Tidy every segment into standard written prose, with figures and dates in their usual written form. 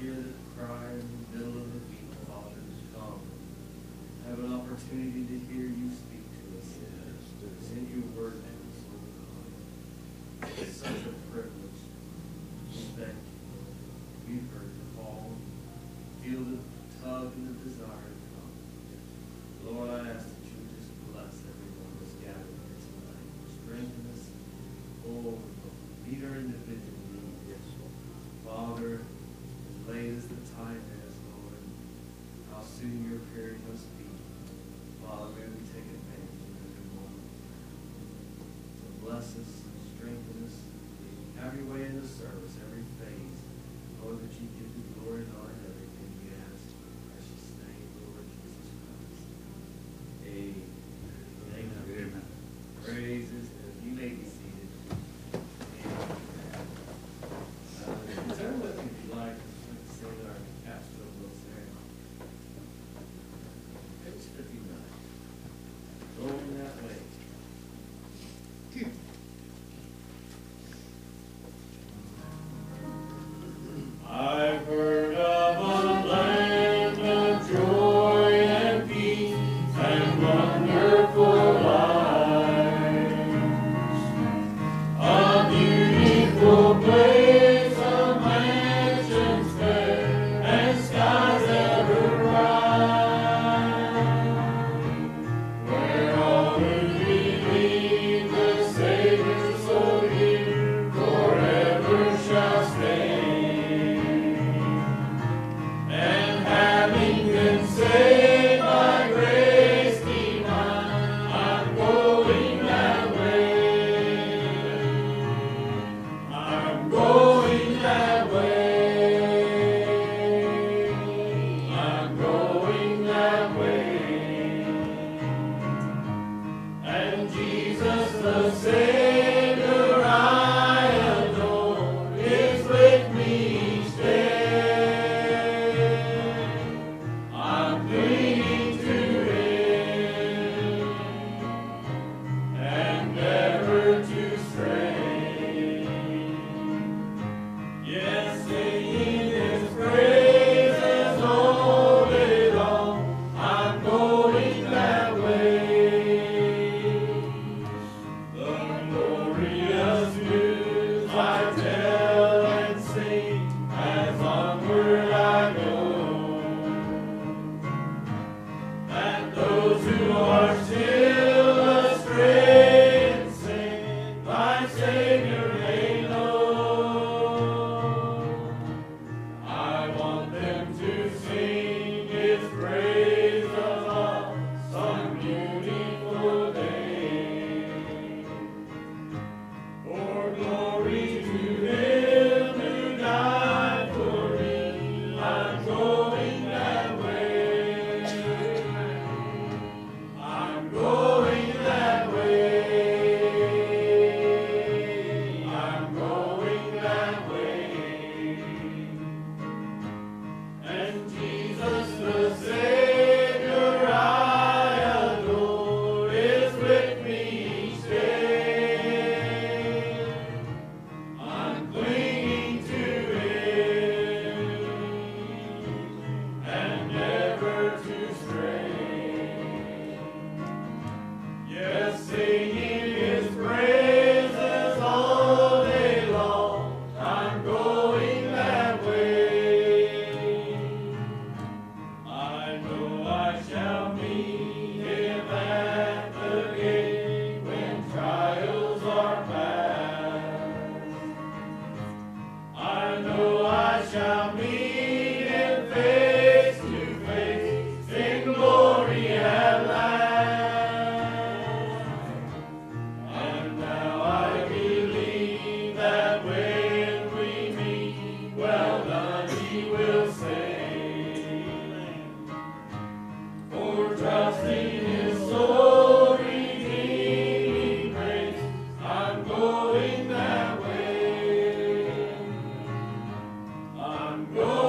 hear the cry in the middle of the week, Father, come. Have an opportunity to hear you speak to us. Send your word to us, Lord God. It's such a privilege. Thank you. We've heard the call. Feel the tug and the desire to come. Lord, I ask that you would just bless everyone that's gathered here tonight. Strengthen us. Oh, meet our individual needs. Yes, Father, as late as the time is, Lord, how soon your period must be. Father, may we take advantage of every moment. So bless us, strengthen us. Have your way in the service, every phase. Lord, that you give the glory and honor in everything we ask. In your precious name, Lord Jesus Christ. Amen. Amen. Praises. You may be seated. Turn with me if you like. Let's sing our pastoral books there. Page 59. Going that way. I've heard of a land of joy and peace and wonderful life, a beautiful place of mansions fair and skies ever bright, where all who believe the Savior so dear forever shall stay. Saved by grace divine, I'm going that way. I'm going that way. I'm going that way. And Jesus the Savior I adore is with me each day. Clinging to Him and never to stray. Yes, singing His praises all day long. I'm going that way. The glorious news I tell and sing as onward I go. Those who are still astray in sin, my Savior may know. I want them to sing His praise of some beautiful day. For glory to Him who died for me, I'm going that way. Going that way. I'm going that way. And Jesus the Savior I adore is with me each day. I'm clinging to Him and never to stray. Yes, singing His praises all day long, I'm going that way. I know I shall meet Him at the gate when trials are past. I know I shall meet Him face to face in glory at last. Trusting His soul redeeming grace, I'm going that way. I'm going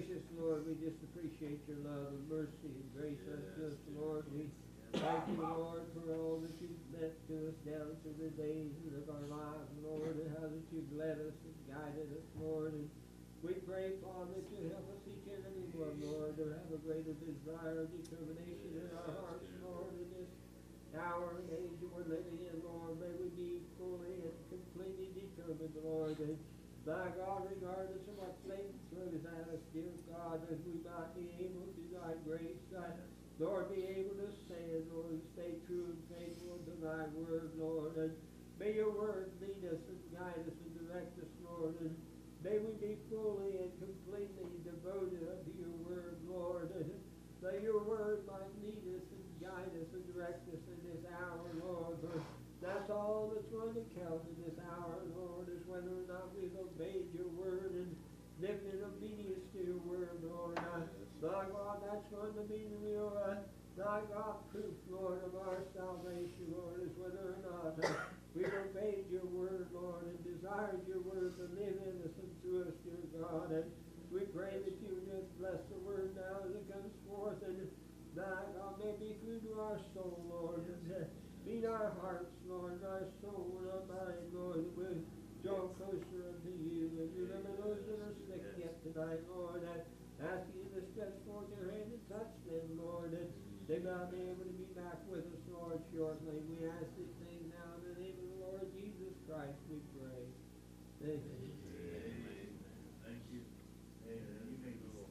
gracious Lord, we just appreciate your love and mercy and grace unto us, Lord. We thank you, Lord, for all that you've meant to us down through the days of our lives, Lord, and how that you've led us and guided us, Lord. And we pray, Father, that you help us each and every one, Lord, to have a greater desire and determination in our hearts, Lord, in this hour and age that we're living in, Lord. May we be fully and completely determined, Lord, and by God, regardless of what Satan throws at us, dear God, that we might be able to thy grace, Lord, be able to stand, Lord, and stay true and faithful to thy word, Lord. And may your word lead us and guide us and direct us, Lord. And may we be fully and completely devoted unto your word, Lord. And that your word might lead us and guide us and direct us in this hour, Lord. For that's all that's going to count in this hour, Lord, is whether or not we've obeyed your word and lived in obedience to your word, Lord. Thy God, that's going to be the real, thy God, proof, Lord, of our salvation, Lord, is whether or not we've obeyed your word, Lord, and desired your word to live in us and through us, dear God. And we pray that you just bless the word now as it comes forth, and thy God may be food to our soul, Lord. And, feed our hearts, Lord, and our soul and our mind, Lord, that we'll draw closer unto you. And remember those that are sick yet tonight, Lord. I ask you to stretch forth your hand and touch them, Lord, and they might be able to be back with us, Lord, shortly. We ask these things now in the name of the Lord Jesus Christ, we pray. Amen. Amen. Thank you. Amen. You may go.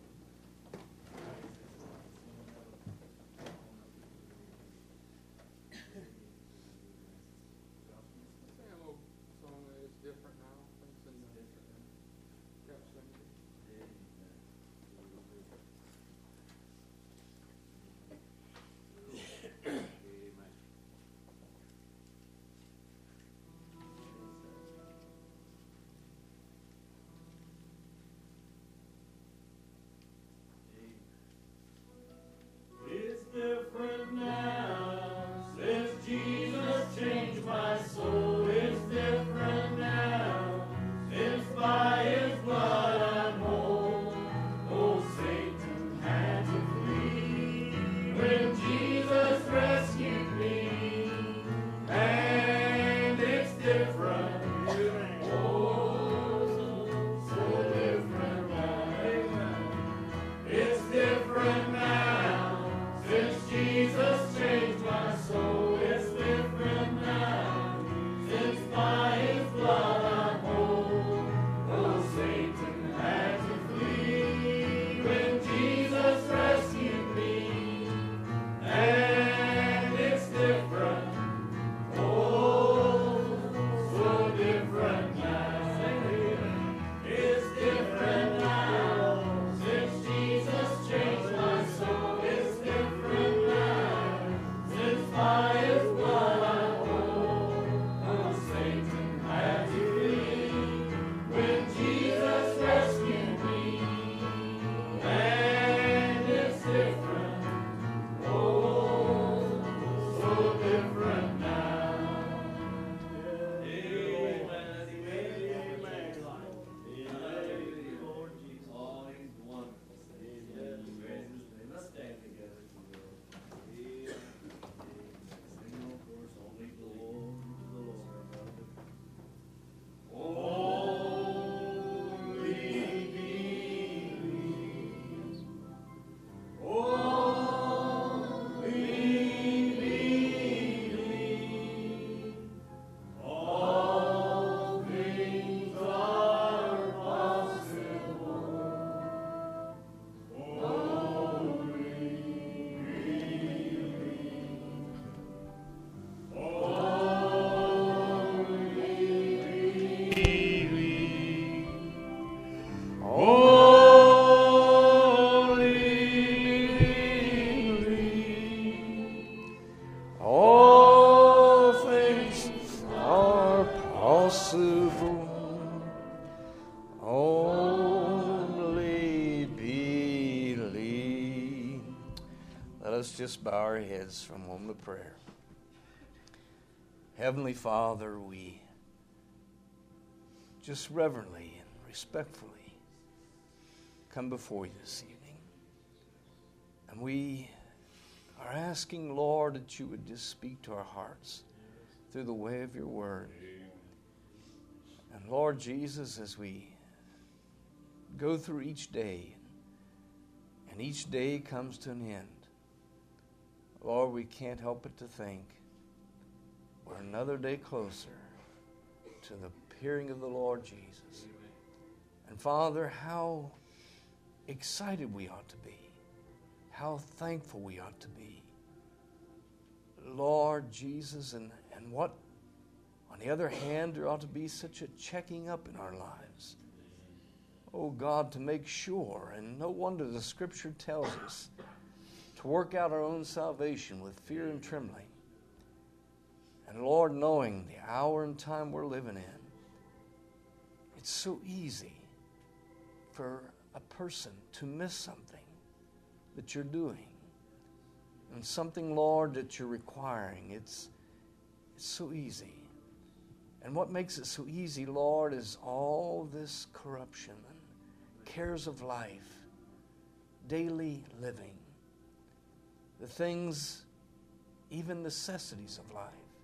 Different now. Thanks in the Jeff Singer. It's different now since Jesus changed my soul. It's different now since by his blood I'm whole. Oh, Satan had to flee when Jesus rescued me, and it's different. Oh, so different now. It's different now since Jesus changed my soul. It's different now since by his blood I'm whole. Oh, Satan had to flee when Jesus rescued me, and it's different. Oh, so different now. It's different now since Jesus changed my soul. It's different now since by his blood I'm whole. Oh, Satan had to flee when Jesus rescued me, and it's different. Oh, so different now. Amen. Lord Jesus. Oh, he's wonderful. Let's stand together. Sing, of course, only glory to the Lord. Only believe. Only believe. All things are possible. Only believe. Only believe. All things are possible. Only believe. Let us just bow our heads for a moment of prayer. Heavenly Father, we just reverently and respectfully come before you this evening. And we are asking, Lord, that you would just speak to our hearts through the way of your word. And Lord Jesus, as we go through each day, and each day comes to an end, Lord, we can't help but to think we're another day closer to the appearing of the Lord Jesus. And Father, how excited we ought to be. How thankful we ought to be. Lord Jesus, and what, on the other hand, there ought to be such a checking up in our lives. Oh God, to make sure, and no wonder the Scripture tells us to work out our own salvation with fear and trembling. And Lord, knowing the hour and time we're living in, it's so easy for a person to miss something that you're doing. And something, Lord, that you're requiring. It's so easy. And what makes it so easy, Lord, is all this corruption and cares of life, daily living, the things, even necessities of life.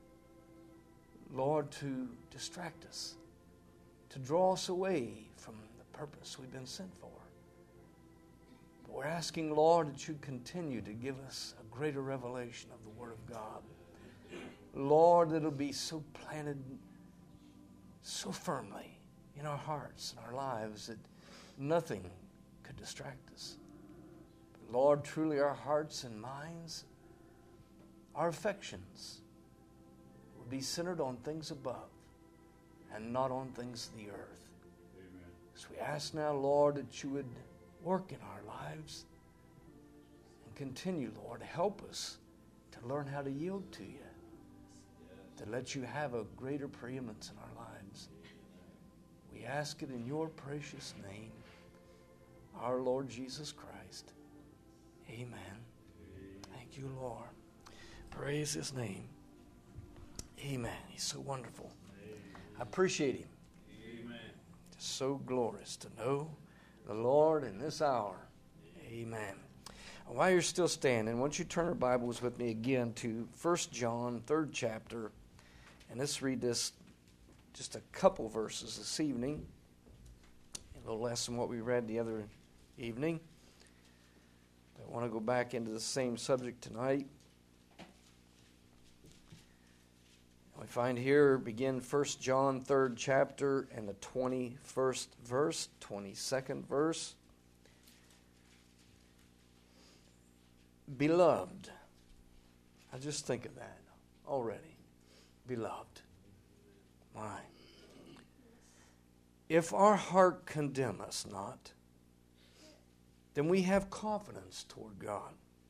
Lord, to distract us, to draw us away from the purpose we've been sent for. But we're asking, Lord, that you continue to give us a greater revelation of the Word of God. Lord, that it'll be so planted so firmly in our hearts and our lives that nothing could distract us. But Lord, truly our hearts and minds, our affections will be centered on things above and not on things of the earth. Amen. So we ask now, Lord, that you would work in our lives and continue, Lord, to help us to learn how to yield to you, to let you have a greater preeminence in our lives. We ask it in your precious name, our Lord Jesus Christ. Amen. Thank you, Lord. Praise his name. Amen. He's so wonderful. I appreciate him. Amen. It's so glorious to know the Lord in this hour. Amen. While you're still standing, why don't you turn your Bibles with me again to 1 John, 3rd chapter. And let's read this, just a couple verses this evening. A little less than what we read the other evening. I want to go back into the same subject tonight. We find here, begin 1 John, 3rd chapter, and the 21st verse, 22nd verse. Beloved. I just think of that already. Beloved. My. If our heart condemn us not, then we have confidence toward God.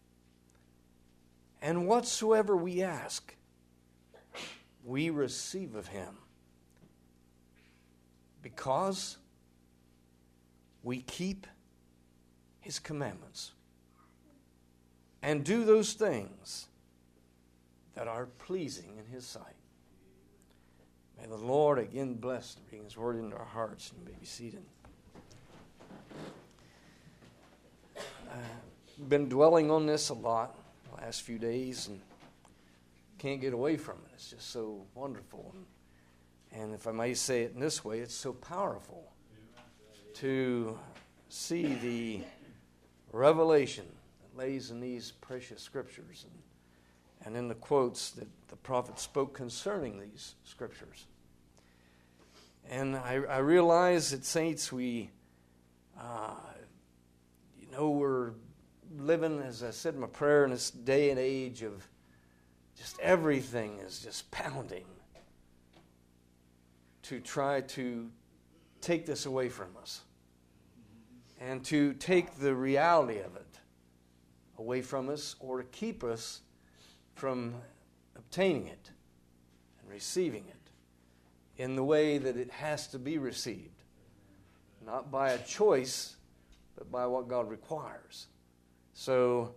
And whatsoever we ask, we receive of him, because we keep his commandments and do those things that are pleasing in his sight. May the Lord again bless and bring his word into our hearts. And you may be seated. I've been dwelling on this a lot the last few days and can't get away from it. It's just so wonderful. And if I may say it in this way, it's so powerful to see the revelation that lays in these precious scriptures and in the quotes that the prophet spoke concerning these scriptures. And I realize that, saints, we're living, as I said in my prayer, in this day and age of just everything is just pounding to try to take this away from us and to take the reality of it away from us, or to keep us from obtaining it and receiving it in the way that it has to be received, not by a choice, but by what God requires. So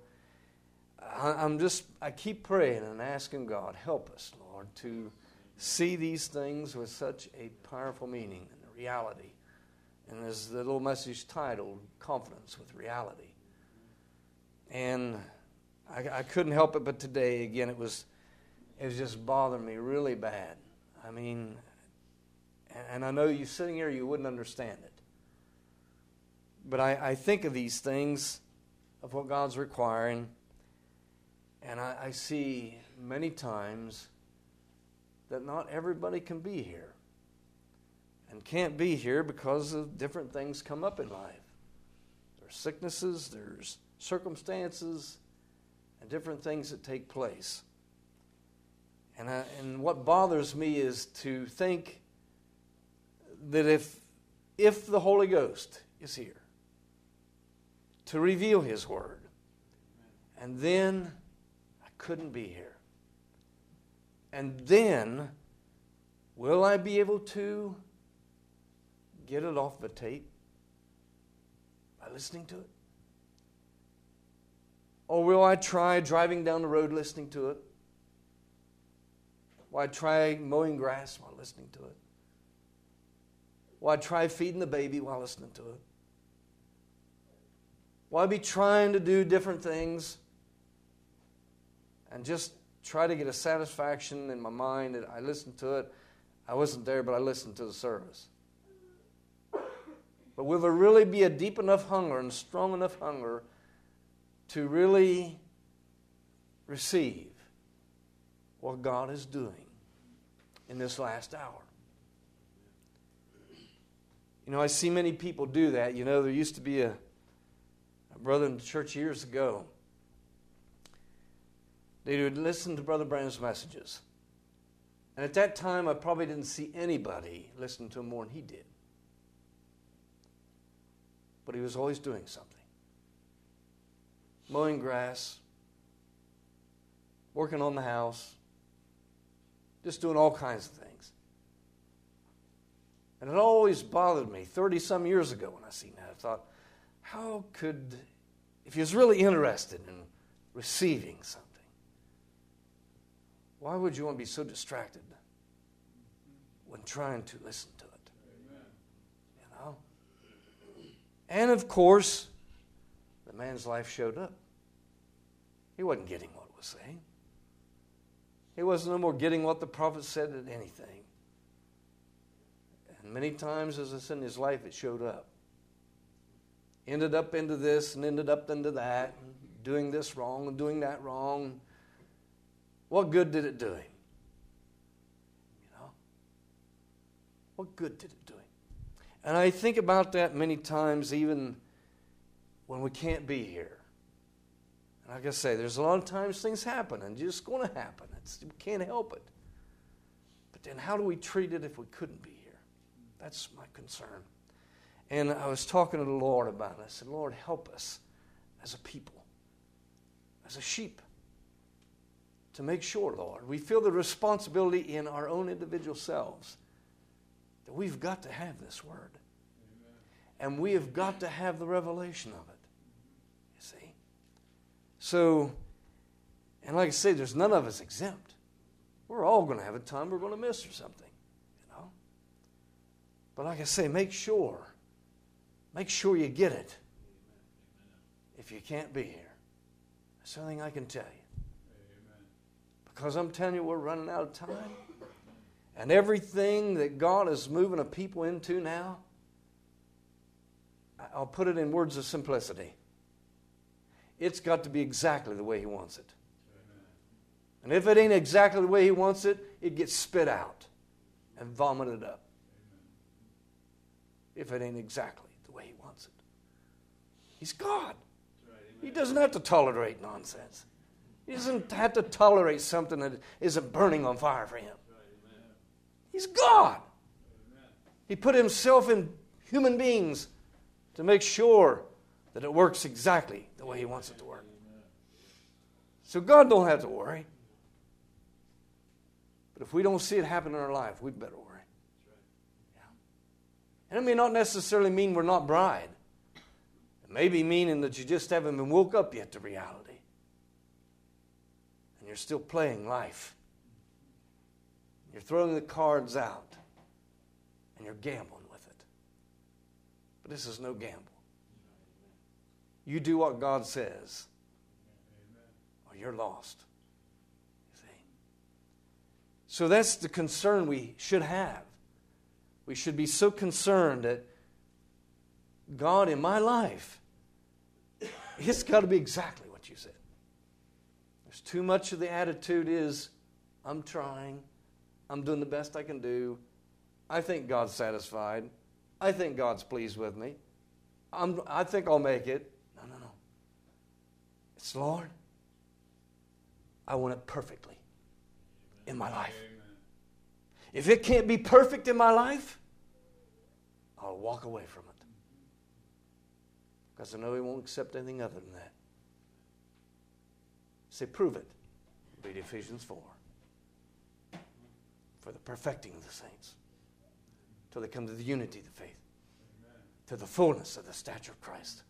I keep praying and asking God, help us, Lord, to see these things with such a powerful meaning and reality And there's the little message titled, Confidence with Reality. And I couldn't help it, but today, again, it was just bothering me really bad. I mean, and I know you sitting here, you wouldn't understand it. But I think of these things, of what God's requiring, and I see many times that not everybody can be here. And can't be here because of different things come up in life. There's sicknesses, there's circumstances, and different things that take place. And what bothers me is to think that if the Holy Ghost is here to reveal His Word, and then I couldn't be here, and then will I be able to get it off the tape by listening to it? Or will I try driving down the road listening to it? Will I try mowing grass while listening to it? Will I try feeding the baby while listening to it? Will I be trying to do different things and just try to get a satisfaction in my mind that I listened to it? I wasn't there, but I listened to the service. But will there really be a deep enough hunger and strong enough hunger to really receive what God is doing in this last hour? You know, I see many people do that. You know, there used to be a brother in the church years ago. They would listen to Brother Branham's messages. And at that time, I probably didn't see anybody listen to him more than he did. But he was always doing something. Mowing grass, working on the house, just doing all kinds of things. And it always bothered me 30-some years ago when I seen that. I thought, how could, if he was really interested in receiving something, why would you want to be so distracted when trying to listen to it? Amen. You know? And of course, the man's life showed up. He wasn't getting what it was saying. He wasn't no more getting what the prophet said than anything. And many times, as I said, in his life, it showed up. Ended up into this and ended up into that, doing this wrong and doing that wrong. What good did it do him? You know? What good did it do him? And I think about that many times, even when we can't be here. And like I say, there's a lot of times things happen, and it's going to happen. We can't help it. But then how do we treat it if we couldn't be here? That's my concern. And I was talking to the Lord about it. I said, Lord, help us as a people, as a sheep, to make sure, Lord, we feel the responsibility in our own individual selves that we've got to have this word. Amen. And we have got to have the revelation of it. You see? So, and like I say, there's none of us exempt. We're all going to have a time we're going to miss or something. You know? But like I say, make sure you get it. If you can't be here. That's the only thing I can tell you. Because I'm telling you, we're running out of time. And everything that God is moving a people into now, I'll put it in words of simplicity. It's got to be exactly the way He wants it. And if it ain't exactly the way He wants it, it gets spit out and vomited up. If it ain't exactly the way He wants it. He's God. He doesn't have to tolerate nonsense. He doesn't have to tolerate something that isn't burning on fire for Him. He's God. He put Himself in human beings to make sure that it works exactly the way He wants it to work. So God don't have to worry. But if we don't see it happen in our life, we'd better worry. Yeah. And it may not necessarily mean we're not bride. It may be meaning that you just haven't been woke up yet to reality. And you're still playing life. You're throwing the cards out. And you're gambling with it. This is no gamble. You do what God says, or you're lost. You see? So that's the concern we should have. We should be so concerned that God, in my life, it's got to be exactly what you said. There's too much of the attitude is, I'm trying, I'm doing the best I can do, I think God's satisfied, I think God's pleased with me, I think I'll make it. No. It's, Lord, I want it perfectly in my life. If it can't be perfect in my life, I'll walk away from it. Because I know He won't accept anything other than that. Say, prove it. Read Ephesians 4. For the perfecting of the saints. Till they come to the unity of the faith. Amen. To the fullness of the stature of Christ.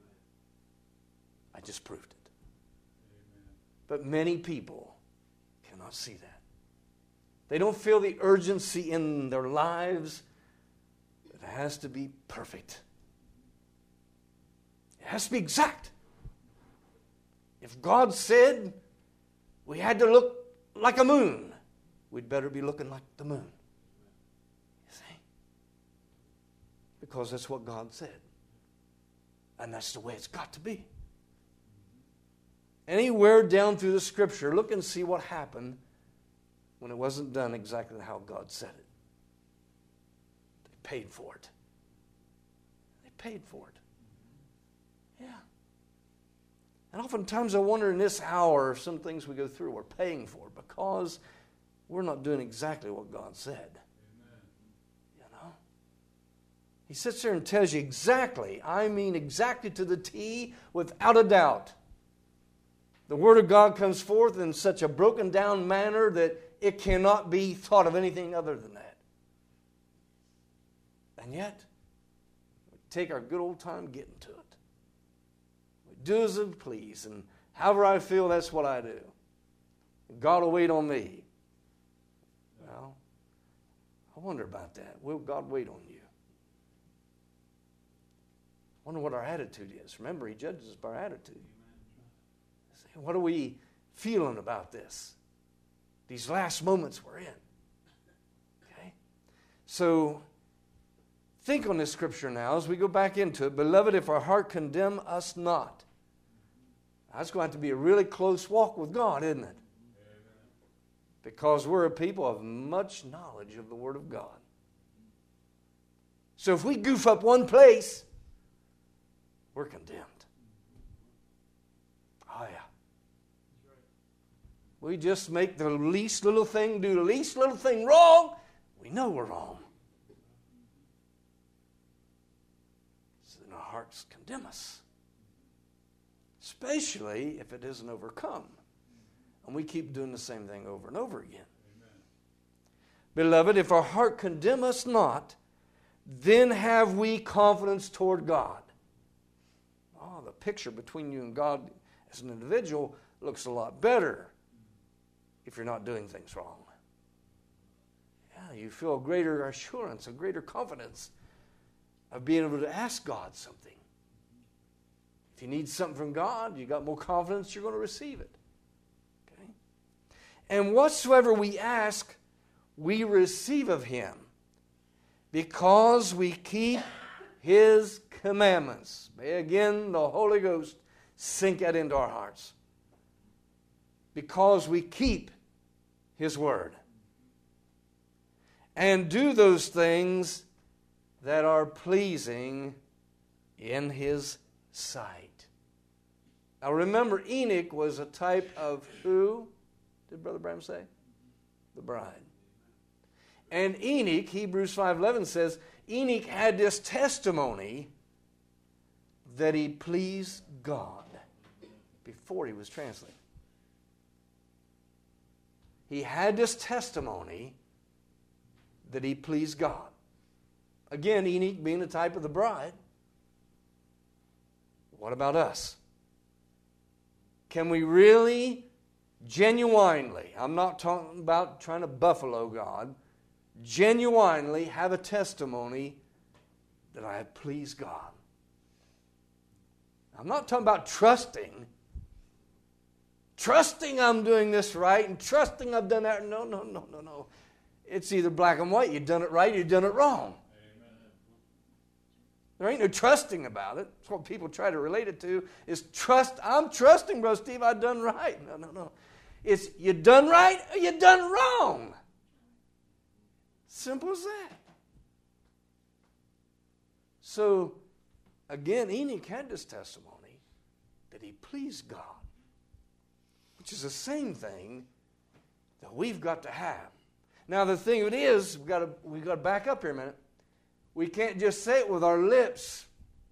I just proved it. Amen. But many people cannot see that. They don't feel the urgency in their lives. It has to be perfect. It has to be exact. If God said we had to look like a moon, we'd better be looking like the moon. You see? Because that's what God said. And that's the way it's got to be. Anywhere down through the Scripture, look and see what happened when it wasn't done exactly how God said it. They paid for it. They paid for it. Yeah. And oftentimes I wonder in this hour, some things we go through we're paying for because we're not doing exactly what God said. Amen. You know? He sits there and tells you exactly, I mean exactly to the T, without a doubt. The Word of God comes forth in such a broken down manner that it cannot be thought of anything other than that. And yet, we take our good old time getting to it. We do as we please, and however I feel, that's what I do. God will wait on me. Well, I wonder about that. Will God wait on you? I wonder what our attitude is. Remember, He judges us by our attitude. What are we feeling about this? These last moments we're in. Okay? So, think on this scripture now as we go back into it. Beloved, if our heart condemn us not. That's going to have to be a really close walk with God, isn't it? Because we're a people of much knowledge of the Word of God. So if we goof up one place, we're condemned. Oh, yeah. We just make the least little thing, do the least little thing wrong, we know we're wrong. So then our hearts condemn us. Especially if it isn't overcome. And we keep doing the same thing over and over again. Amen. Beloved, if our heart condemn us not, then have we confidence toward God. Oh, the picture between you and God as an individual looks a lot better if you're not doing things wrong. Yeah, you feel a greater assurance, a greater confidence of being able to ask God something. If you need something from God, you got more confidence you're going to receive it. Okay? And whatsoever we ask, we receive of Him, because we keep His commandments. May again the Holy Ghost sink that into our hearts. Because we keep His Word. And do those things that are pleasing in His sight. Now remember, Enoch was a type of who? Did Brother Branham say? The bride. And Enoch, Hebrews 5:11 says, Enoch had this testimony that he pleased God before he was translated. He had this testimony that he pleased God. Again, Enoch being a type of the bride. What about us? Can we really, genuinely, I'm not talking about trying to buffalo God, genuinely have a testimony that I have pleased God. I'm not talking about trusting. Trusting I'm doing this right and trusting I've done that. No. It's either black and white. You've done it right or you've done it wrong. There ain't no trusting about it. That's what people try to relate it to, is trust. I'm trusting, Brother Steve, I've done right. No. It's you done right or you done wrong. Simple as that. So, again, Enoch had this testimony that he pleased God, which is the same thing that we've got to have. Now, the thing of it is, we've got to back up here a minute. We can't just say it with our lips.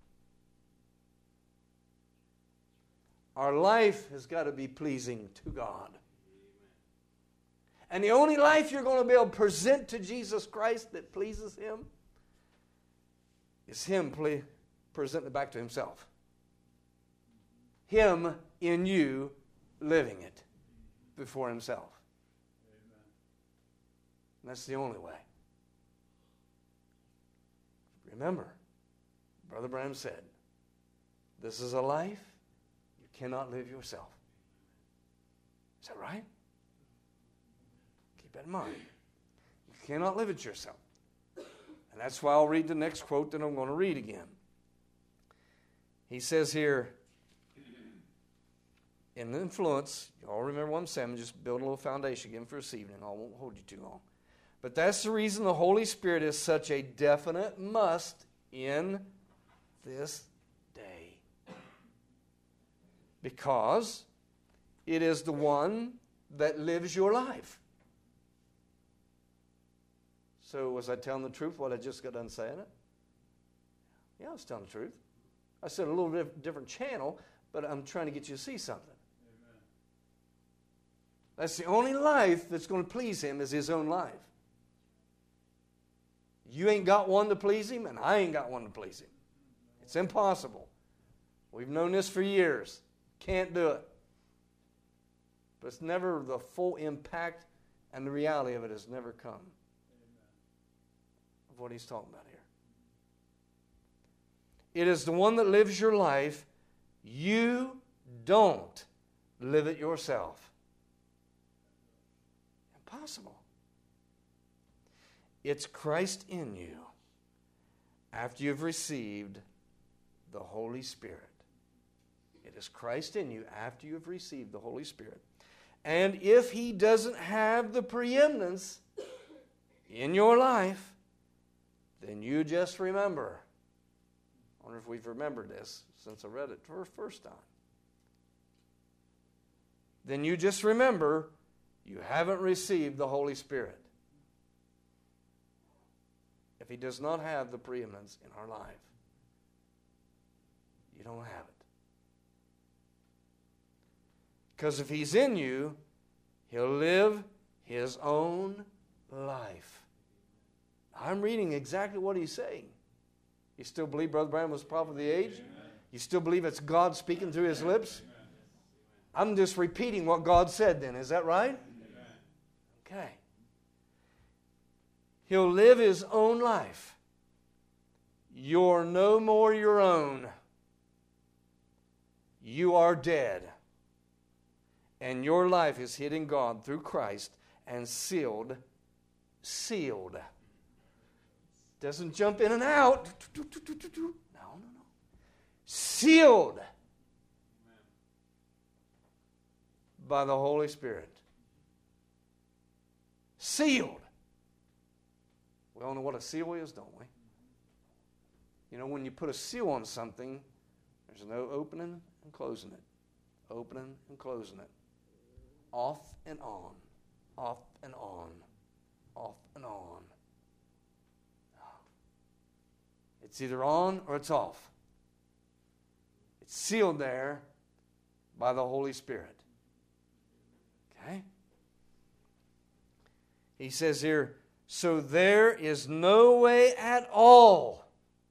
Our life has got to be pleasing to God. And the only life you're going to be able to present to Jesus Christ that pleases Him is Him presenting it back to Himself. Him in you living it before Himself. And that's the only way. Remember, Brother Branham said, this is a life you cannot live yourself. Is that right? Keep that in mind. You cannot live it yourself. And that's why I'll read the next quote that I'm going to read again. He says here, in the influence, you all remember what I'm saying, I'm just building a little foundation again for this evening. I won't hold you too long. But that's the reason the Holy Spirit is such a definite must in this day. Because it is the one that lives your life. So was I telling the truth what I just got done saying it? Yeah, I was telling the truth. I said a little different channel, but I'm trying to get you to see something. Amen. That's the only life that's going to please Him is His own life. You ain't got one to please Him, and I ain't got one to please Him. It's impossible. We've known this for years. Can't do it. But it's never the full impact, and the reality of it has never come. Of what he's talking about here. It is the one that lives your life. You don't live it yourself. Impossible. It's Christ in you after you've received the Holy Spirit. It is Christ in you after you've received the Holy Spirit. And if He doesn't have the preeminence in your life, then you just remember. I wonder if we've remembered this since I read it for the first time. Then you just remember you haven't received the Holy Spirit. If He does not have the preeminence in our life, you don't have it. Because if He's in you, He'll live His own life. I'm reading exactly what He's saying. You still believe Brother Branham was the prophet of the age? Amen. You still believe it's God speaking through His lips? Amen. I'm just repeating what God said then. Is that right? Amen. Okay. He'll live His own life. You're no more your own. You are dead. And your life is hid in God through Christ and sealed. Doesn't jump in and out. No. Sealed by the Holy Spirit. Sealed. We all know what a seal is, don't we? You know, when you put a seal on something, there's no opening and closing it. Opening and closing it. Off and on. Off and on. Off and on. It's either on or it's off. It's sealed there by the Holy Spirit. Okay? He says here, so there is no way at all.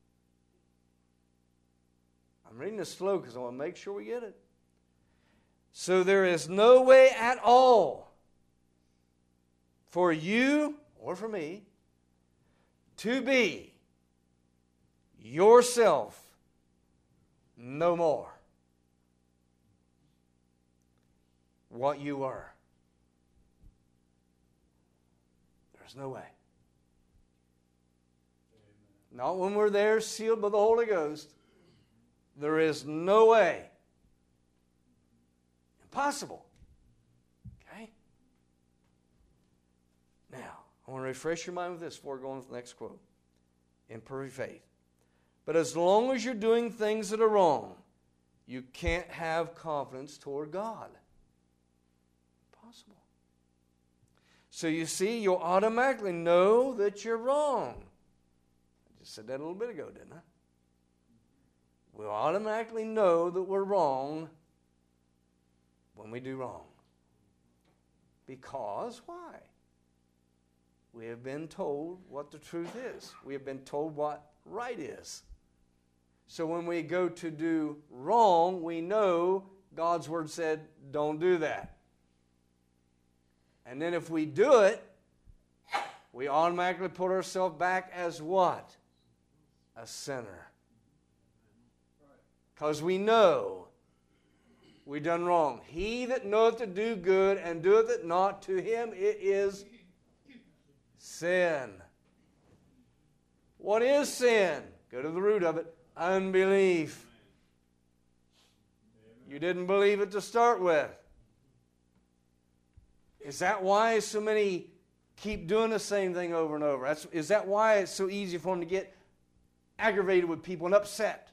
I'm reading this slow because I want to make sure we get it. So there is no way at all for you or for me to be yourself no more what you were. There's no way. Not when we're there sealed by the Holy Ghost. There is no way. Impossible. Okay? Now, I want to refresh your mind with this before going to the next quote. In perfect faith. But as long as you're doing things that are wrong, you can't have confidence toward God. Impossible. So you see, you'll automatically know that you're wrong. I just said that a little bit ago, didn't I? We'll automatically know that we're wrong when we do wrong. Because, why? We have been told what the truth is. We have been told what right is. So when we go to do wrong, we know God's Word said, don't do that. And then if we do it, we automatically put ourselves back as what? A sinner. Because we know we done wrong. He that knoweth to do good and doeth it not, to him it is sin. What is sin? Go to the root of it. Unbelief. You didn't believe it to start with. Is that why so many keep doing the same thing over and over? Is that why it's so easy for them to get aggravated with people and upset?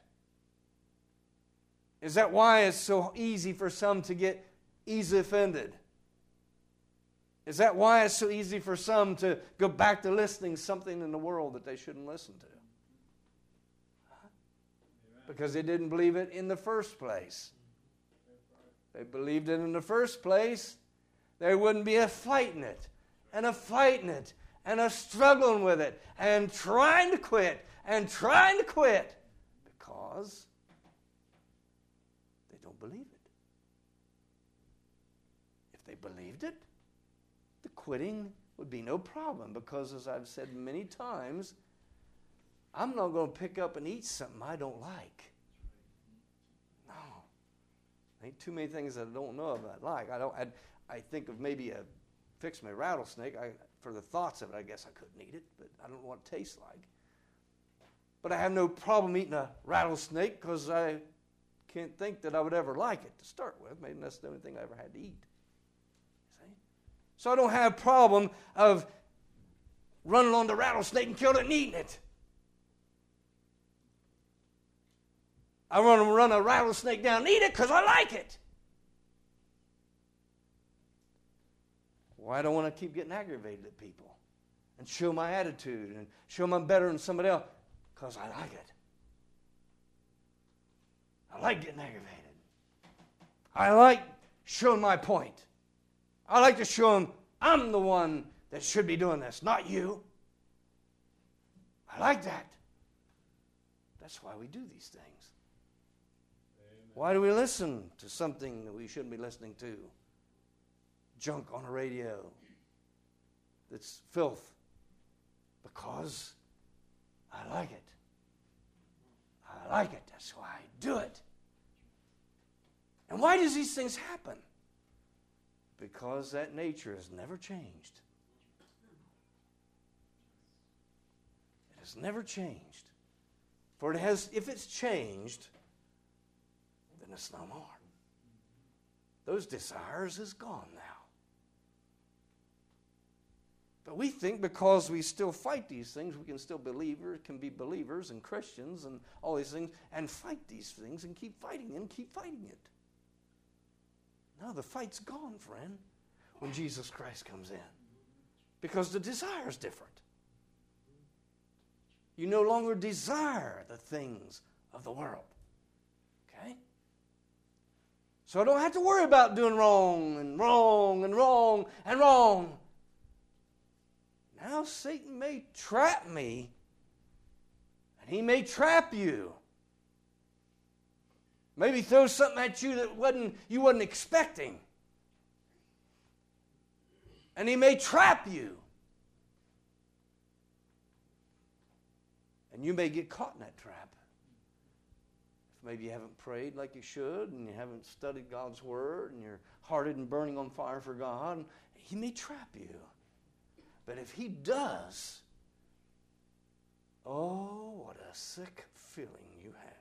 Is that why it's so easy for some to get easily offended? Is that why it's so easy for some to go back to listening to something in the world that they shouldn't listen to? Because they didn't believe it in the first place. If they believed it in the first place, there wouldn't be a fighting it, and a fighting it, and a struggling with it, and trying to quit, because they don't believe it. If they believed it, the quitting would be no problem, because as I've said many times, I'm not going to pick up and eat something I don't like. No. Ain't too many things that I don't know about like. I think of maybe fix my rattlesnake. For the thoughts of it, I guess I couldn't eat it, but I don't know what it tastes like. But I have no problem eating a rattlesnake because I can't think that I would ever like it to start with. Maybe that's the only thing I ever had to eat. See? So I don't have a problem of running on the rattlesnake and killing it and eating it. I want to run a rattlesnake down and eat it because I like it. Well, I don't want to keep getting aggravated at people and show my attitude and show them I'm better than somebody else because I like it. I like getting aggravated. I like showing my point. I like to show them I'm the one that should be doing this, not you. I like that. That's why we do these things. Why do we listen to something that we shouldn't be listening to? Junk on the radio that's filth. Because I like it. I like it. That's why I do it. And why does these things happen? Because that nature has never changed. It has never changed. For it has, if it's changed, then it's no more. Those desires is gone now. But we think because we still fight these things, we can still can be believers and Christians and all these things, and fight these things and keep fighting and keep fighting it. No, the fight's gone, friend, when Jesus Christ comes in. Because the desire is different. You no longer desire the things of the world. Okay? So I don't have to worry about doing wrong and wrong and wrong and wrong. Now Satan may trap me, and he may trap you. Maybe throw something at you that you wasn't expecting. And he may trap you. And And you may get caught in that trap. If maybe you haven't prayed like you should, and you haven't studied God's Word, and you're hearted and burning on fire for God, He may trap you. But if He does, oh, what a sick feeling you have.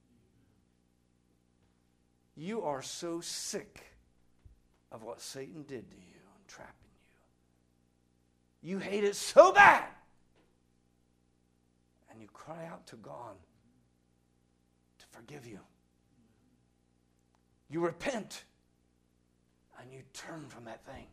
You are so sick of what Satan did to you and trapping you. You hate it so bad. And you cry out to God to forgive you. You repent and you turn from that thing.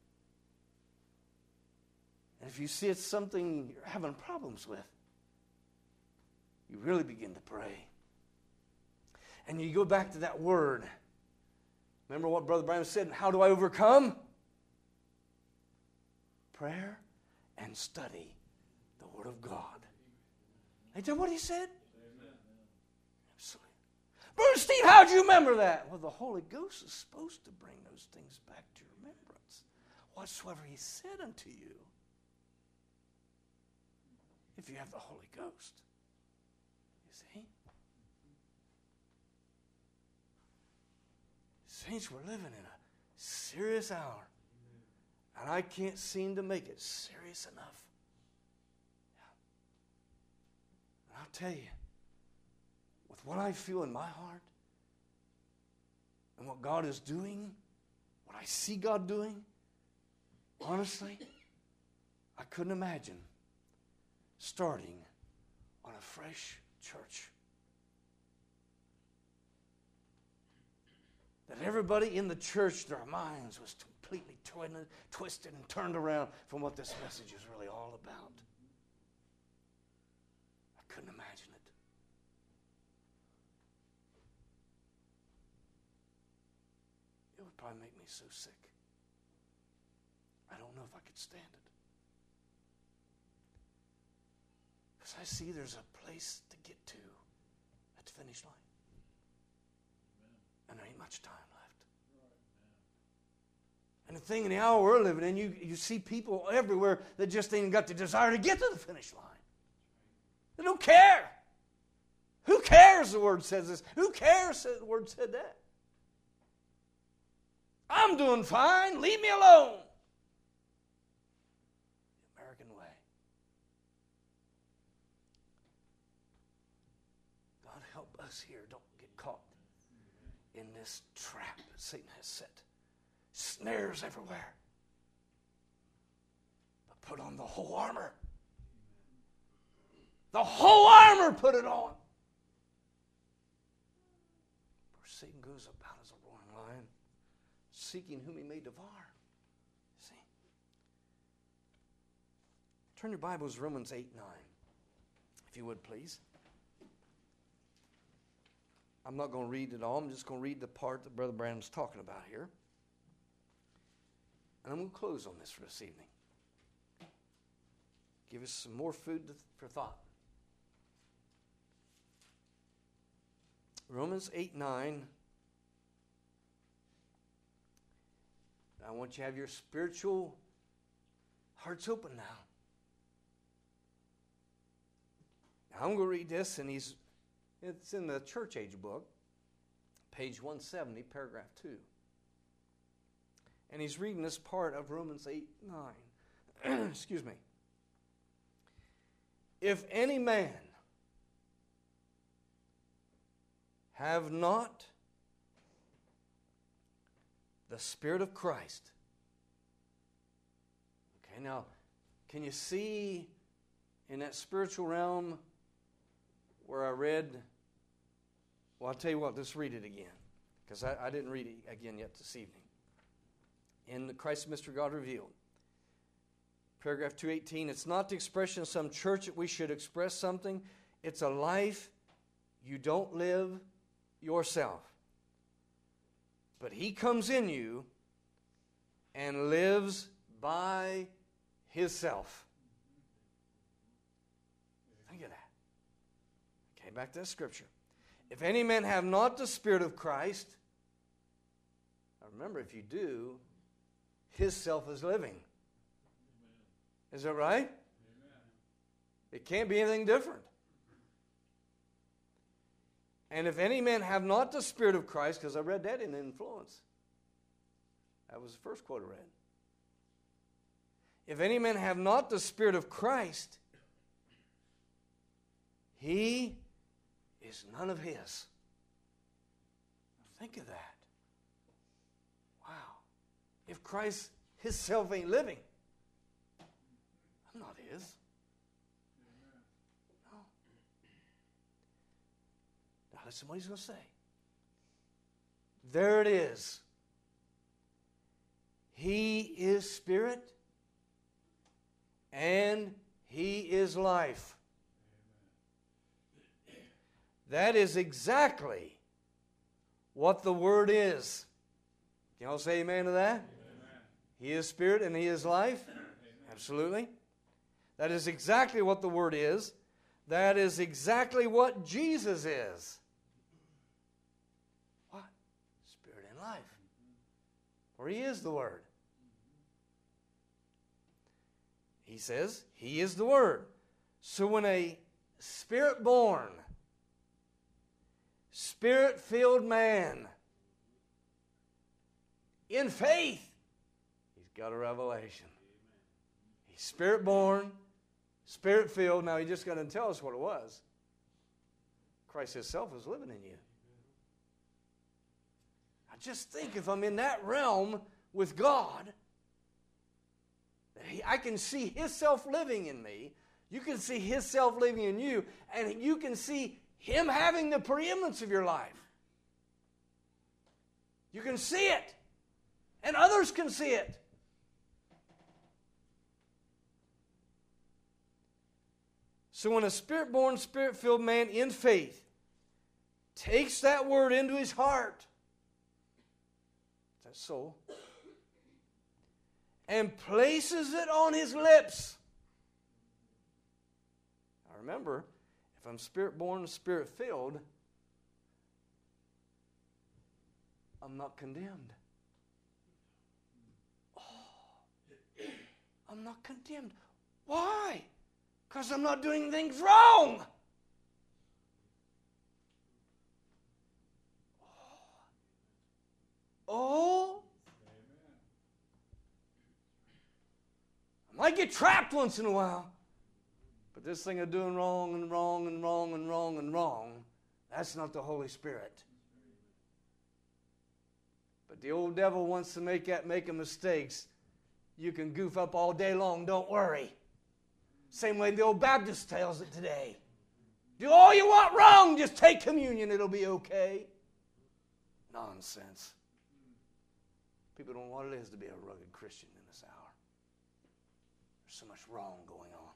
And if you see it's something you're having problems with, you really begin to pray. And you go back to that word. Remember what Brother Branham said, how do I overcome? Prayer and study the Word of God. Ain't that what he said? Amen. Absolutely. Brother Steve, how'd you remember that? Well, the Holy Ghost is supposed to bring those things back to your remembrance. Whatsoever He said unto you. If you have the Holy Ghost. You see? Saints, we're living in a serious hour. And I can't seem to make it serious enough. And I'll tell you, with what I feel in my heart, and what God is doing, what I see God doing, honestly, I couldn't imagine starting on a fresh church. That everybody in the church, their minds was completely twisted and turned around from what this message is really all about. I couldn't imagine it. It would probably make me so sick. I don't know if I could stand it. Because I see there's a place to get to at the finish line. And there ain't much time left. And the thing in the hour we're living in, you see people everywhere that just ain't got the desire to get to the finish line. They don't care. Who cares the Word says this? Who cares the Word said that? I'm doing fine. Leave me alone. The American way. God help us here. Don't get caught in this trap that Satan has set. Snares everywhere. But put on the whole armor. The whole armor, put it on. For Satan goes about as a roaring lion, seeking whom he may devour. See? Turn your Bibles to Romans 8:9, if you would, please. I'm not going to read it all. I'm just going to read the part that Brother Branham's talking about here. And I'm going to close on this for this evening. Give us some more food for thought. Romans 8:9. I want you to have your spiritual hearts open now. Now I'm going to read this, and it's in the Church Age book, page 170, paragraph 2. And he's reading this part of Romans 8:9. Excuse me. If any man have not the Spirit of Christ. Okay, now, can you see in that spiritual realm where I read? Well, I'll tell you what, let's read it again. Because I didn't read it again yet this evening. In the Christ Mystery God Revealed. Paragraph 218, it's not the expression of some church that we should express something. It's a life you don't live yourself. But He comes in you and lives by Himself. Think of that. Okay, back to the scripture. If any man have not the Spirit of Christ, now remember, if you do, His self is living. Is that right? Amen. It can't be anything different. And if any man have not the Spirit of Christ, because I read that in Influence. That was the first quote I read. If any man have not the Spirit of Christ, he is none of his. Think of that. Wow. If Christ himself ain't living, I'm not his. No. Now listen what he's going to say. There it is. He is Spirit, and He is life. That is exactly what the Word is. Can y'all say amen to that? Amen. He is Spirit and He is life? Amen. Absolutely. That is exactly what the Word is. That is exactly what Jesus is. What? Spirit and life. For He is the Word. He says He is the Word. So when a Spirit-born, Spirit-filled man in faith, he's got a revelation. He's Spirit-born, Spirit-filled. Now, He just got to tell us what it was. Christ Himself is living in you. I just think if I'm in that realm with God, I can see His self living in me. You can see His self living in you. And you can see Him having the preeminence of your life. You can see it. And others can see it. So when a Spirit-born, Spirit-filled man in faith takes that word into his heart, that soul, and places it on his lips. Now remember, if I'm Spirit-born and Spirit-filled, I'm not condemned. Oh, I'm not condemned. Why? Because I'm not doing things wrong. Oh. I might get trapped once in a while. But this thing of doing wrong and wrong and wrong and wrong and wrong, that's not the Holy Spirit. But the old devil wants to make mistakes. You can goof up all day long, don't worry. Same way the old Baptist tells it today. Do all you want wrong, just take communion, it'll be okay. Nonsense. People don't know what it is to be a rugged Christian in this hour. There's so much wrong going on.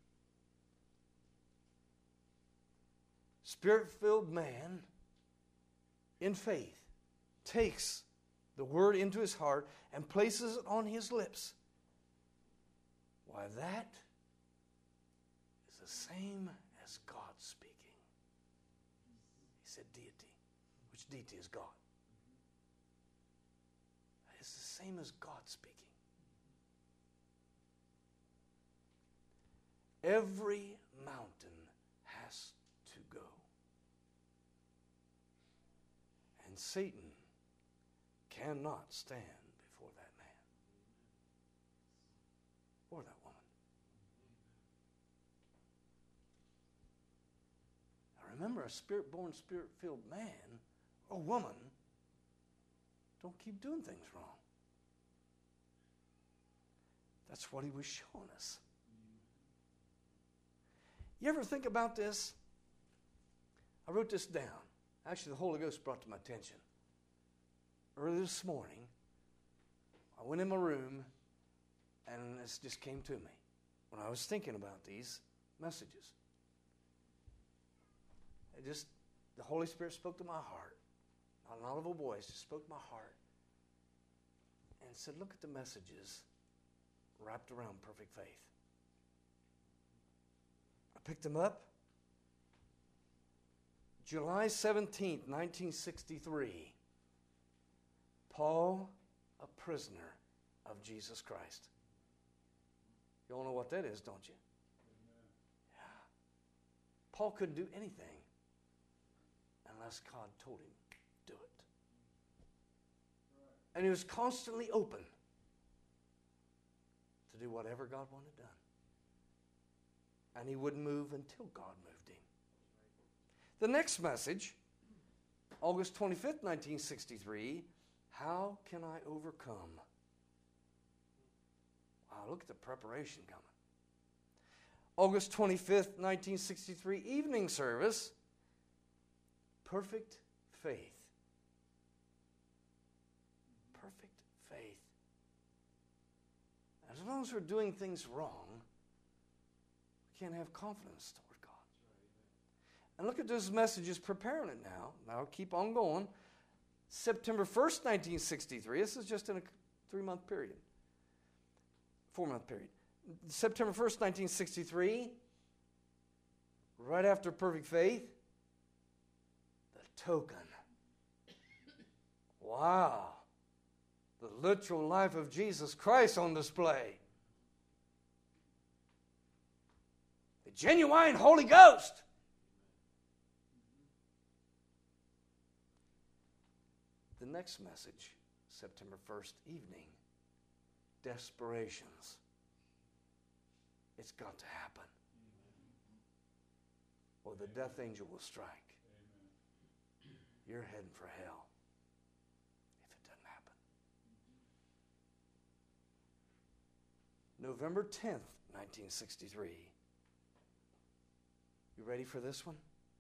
Spirit-filled man in faith takes the word into his heart and places it on his lips. Why, that is the same as God speaking. He said deity, which deity is God. That is the same as God speaking. Every mountain has to go. And Satan cannot stand before that man or that woman. Now remember, a Spirit-born, Spirit-filled man or woman don't keep doing things wrong. That's what he was showing us. You ever think about this? I wrote this down. Actually, the Holy Ghost brought it to my attention. Early this morning, I went in my room, and this just came to me when I was thinking about these messages. The Holy Spirit spoke to my heart. Not an audible voice, just spoke to my heart. And said, look at the messages wrapped around perfect faith. I picked them up. July 17th, 1963. Paul, a prisoner of Jesus Christ. You all know what that is, don't you? Yeah. Paul couldn't do anything unless God told him, do it. And he was constantly open to do whatever God wanted done. And he wouldn't move until God moved him. The next message, August 25th, 1963, how can I overcome? Wow, look at the preparation coming. August 25th, 1963, evening service, perfect faith. Perfect faith. As long as we're doing things wrong, we can't have confidence toward God. And look at those messages preparing it now. Now keep on going. September 1st, 1963. This is just in a 3-month period. 4-month period. September 1st, 1963. Right after perfect faith. The token. Wow. The literal life of Jesus Christ on display. The genuine Holy Ghost. The next message, September 1st evening, desperations. It's got to happen. Or the death angel will strike. You're heading for hell if it doesn't happen. November 10th, 1963. You ready for this one?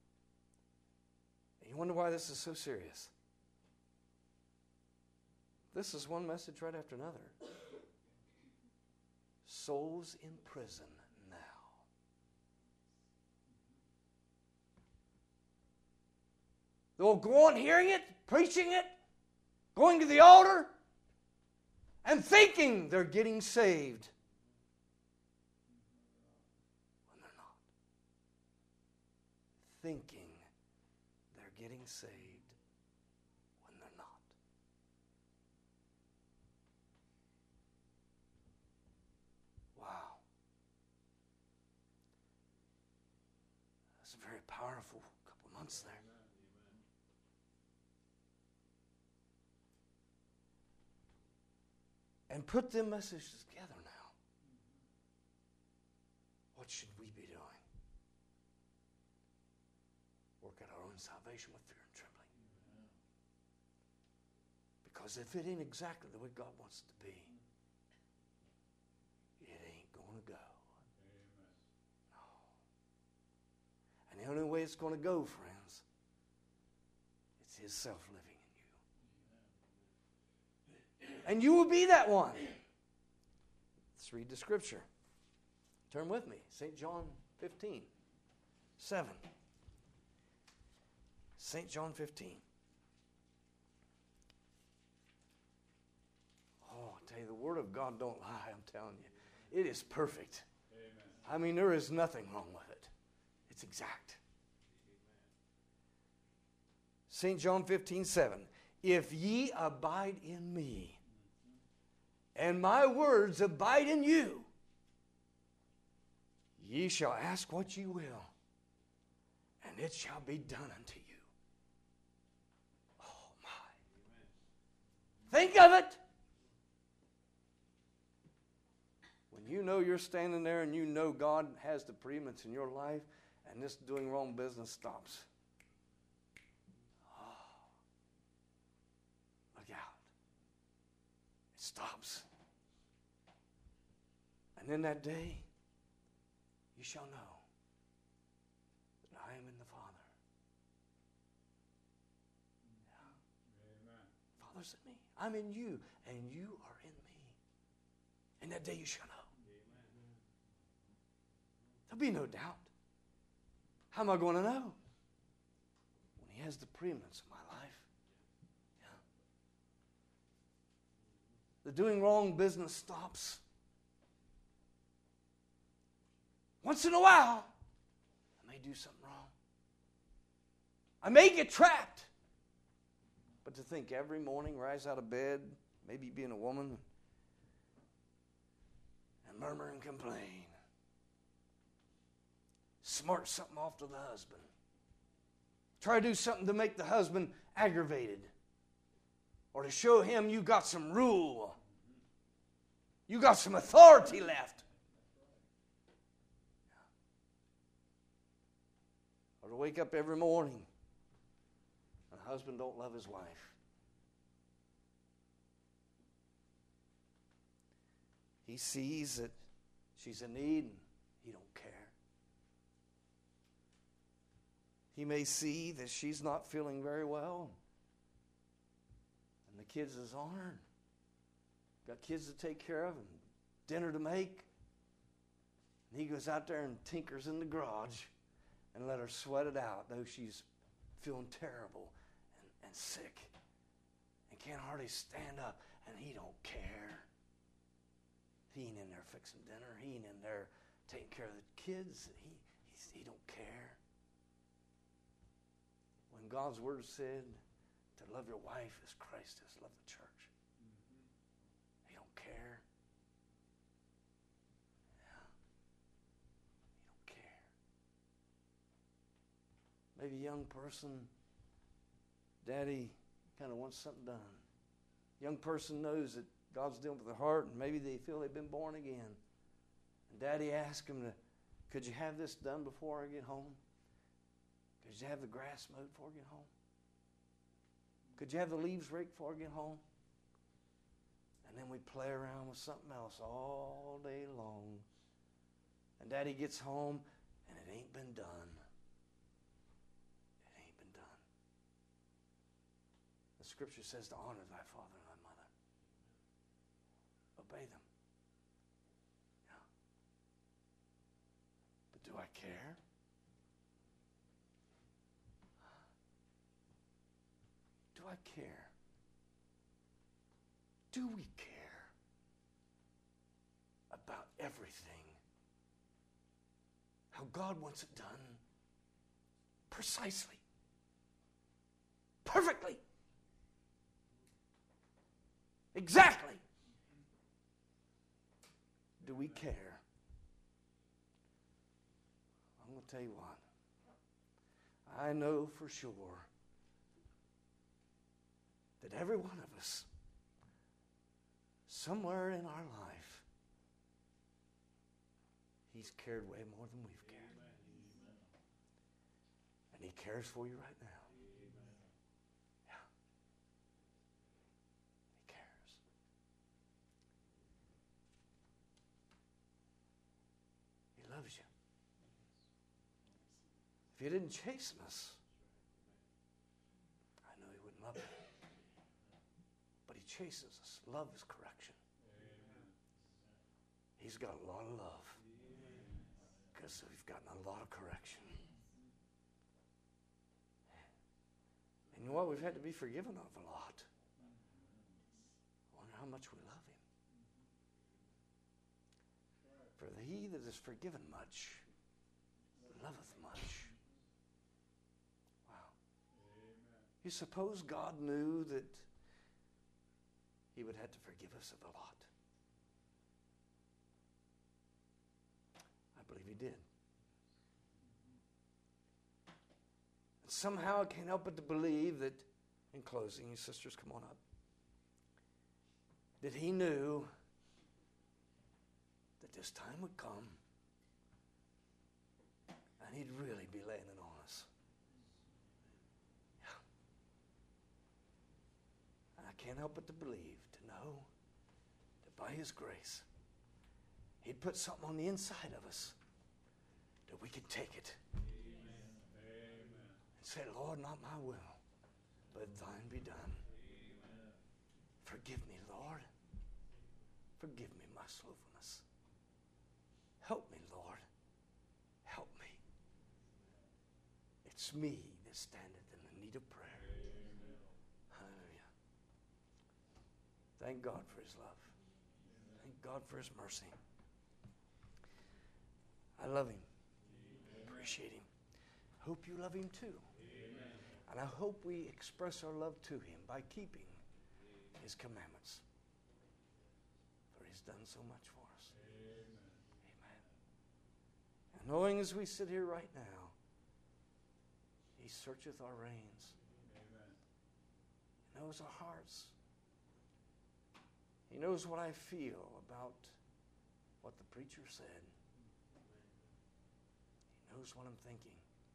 You wonder why this is so serious? This is one message right after another. Souls in prison now. They'll go on hearing it, preaching it, going to the altar, and thinking they're getting saved. When they're not. Thinking they're getting saved. When they're not. Wow. That's a very powerful couple of months there. And put them messages together now. What should we be doing? Work out our own salvation with fear and trembling. Because if it ain't exactly the way God wants it to be, it ain't going to go. No. And the only way it's going to go, friends, it's His self-living in you. And you will be that one. Let's read the scripture. Turn with me. St. John 15, 7. St. John 15. Oh, I tell you, the Word of God don't lie, I'm telling you. It is perfect. Amen. I mean, there is nothing wrong with it. It's exact. St. John 15, 7. If ye abide in me, and my words abide in you, ye shall ask what ye will, and it shall be done unto you. Oh my. Think of it. When you know you're standing there and you know God has the preeminence in your life, and this doing wrong business stops. Oh. Look out. It stops. And in that day, you shall know that I am in the Father. Yeah. Amen. Father's in me. I'm in you, and you are in me. In that day you shall know. Amen. There'll be no doubt. How am I going to know? When He has the preeminence of my life. Yeah. The doing wrong business stops. Once in a while, I may do something wrong. I may get trapped. But to think every morning, rise out of bed, maybe being a woman, and murmur and complain. Smart something off to the husband. Try to do something to make the husband aggravated. Or to show him you got some rule. You got some authority left. Or to wake up every morning and the husband don't love his wife. He sees that she's in need and he don't care. He may see that she's not feeling very well. And the kids is on her. Got kids to take care of and dinner to make. And he goes out there and tinkers in the garage and let her sweat it out, though she's feeling terrible and sick and can't hardly stand up. And he don't care. He ain't in there fixing dinner. He ain't in there taking care of the kids. He don't care. When God's word said to love your wife as Christ has loved the church, he don't care. Yeah. He don't care. Maybe a young person, daddy kind of wants something done. Young person knows that God's dealing with their heart, and maybe they feel they've been born again. And daddy asked him, could you have this done before I get home? Could you have the grass mowed before I get home? Could you have the leaves raked before I get home? And then we play around with something else all day long. And daddy gets home, and it ain't been done. It ain't been done. The scripture says to honor thy father and thy mother. Obey them. Yeah. But do I care? Do I care? Do we care about everything? How God wants it done? Precisely. Perfectly. Exactly. Do we care? I'm going to tell you what. I know for sure that every one of us, somewhere in our life, he's cared way more than we've cared. And he cares for you right now. Yeah. He cares. He loves you. If he didn't chasten us, I know he wouldn't love us. But he chases us. Love is correction. He's got a lot of love because we've gotten a lot of correction. And you know what? We've had to be forgiven of a lot. I wonder how much we love him. For he that is forgiven much loveth much. Wow. You suppose God knew that he would have to forgive us of a lot? I believe he did. And somehow I can't help but to believe that, in closing, you sisters, come on up, that he knew that this time would come and he'd really be laying it on us. Yeah. And I can't help but to believe, to know that by his grace, he'd put something on the inside of us that we could take it. Amen. And say, Lord, not my will, but thine be done. Amen. Forgive me, Lord. Forgive me my slothfulness. Help me, Lord. Help me. It's me that standeth in the need of prayer. Amen. Hallelujah. Thank God for his love. Thank God for his mercy. I love him. Amen. Appreciate him. Hope you love him too. Amen. And I hope we express our love to him by keeping his commandments. For he's done so much for us. Amen. Amen. And knowing as we sit here right now, he searcheth our reins. He knows our hearts. He knows what I feel about what the preacher said. He knows what I'm thinking.